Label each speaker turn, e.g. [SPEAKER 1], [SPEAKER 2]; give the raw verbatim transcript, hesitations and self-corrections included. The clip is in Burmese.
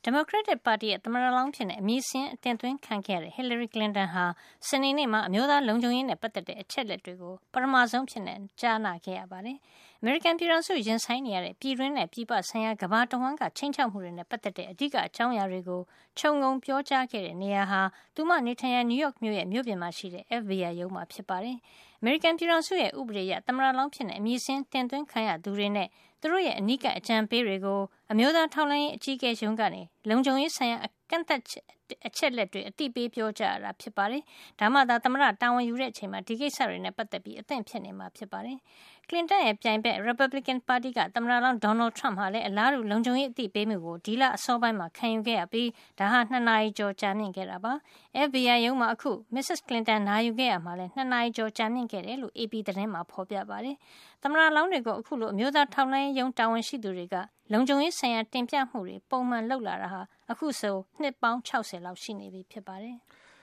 [SPEAKER 1] Democratic Party ရဲ့သမ္မတလောင်းဖြစ်တဲ့အမည်စင်းအတင်သွင်းခံခဲ့ရတဲ့ Hillary Clinton ဟာစနေနေ့မှာအမျိုးသားလုံခြုံရေးနဲ့ပတ်သက်တဲ့အချက်လက်တွေကိုပထမဆုံးဖြစ်နေကြားနာခဲ့ရပါတယ်။ American ပြည်ထောင်စုရင်ဆိုင်နေရတဲ့ပြည်တွင်းနဲ့ပြည်ပဆိုင်ရာကမ္ဘာတဝန်းကချိန်ချောက်မှုတွေနဲ့ပတ်သက်တဲ့အဓိကအကြောင်းအရာတွေကိုခြုံငုံပြောကြားခဲ့တဲ့နေရာဟာသူမနေထိုင်ရာ New York မြို့ရဲ့မြို့ပြင်မှာရှိတဲ့ F B I ရုံးမှာဖြစ်ပါတယ်။ American ပြည်ထောင်စုရဲ့ဥပဒေအရသမ္မတလောင်းဖြစ်တဲ့အမည်စင်းတင်သွင်းခံရသူတွေနဲ့သူတို့ရဲ့အနီးကပ်အကြံပေးတွေကိုအမျိုးသားထောက်လှမ်းရေးအကြီးအကဲရုံးကနေလုံခြုံရေးဆိုင်ရာကန့်သတ်အချက်လက်တွေအတိပေးပြောကြားရတာဖြစ်ပါတယ်။ဒါမှသာသမ္မတတာဝန်ယူတဲ့အချိန်မှာဒီကိစ္စတွေနဲ့ပတ်သက်ပြီးအသင့်ဖြစ်နေမှာဖြစ်ပါတယ်။ Clinton ရဲ့ပြိုင်ဘက် Republican Party ကသမ္မတလောင်း Donald Trump ဟာလည်းအလားတူလုံခြုံရေးအသိပေးမှုကိုဒီလအစောပိုင်းမှာခံယူခဲ့ရပြီးဒါဟာနှစ်နာရီကျော်ကြာမြင့်ခဲ့တာပါ။ F B I ရုံးမှာအခု Missus Clinton နာယူခဲ့ရမှာလည်းနှစ်နာရီကျော်ကြာမြင့်ခဲ့တယ်လို့ A P သတင်းမှာဖော်ပြပါတယ်။သမ္မတလောင်းတွေကိုအခုလိုအမျိုးသားထောက်လှမ်းရေးရုံးတာဝန်ရှိသူတွေကလုံခြုံရေးဆိုင်ရာတင်ပြမှုတွေပုံမှန်လုပ်လာတာဟာအခုဆိုနှစ်ပေါင်း၆၀လောက်ရှိနေပြီဖြစ်ပါတယ်။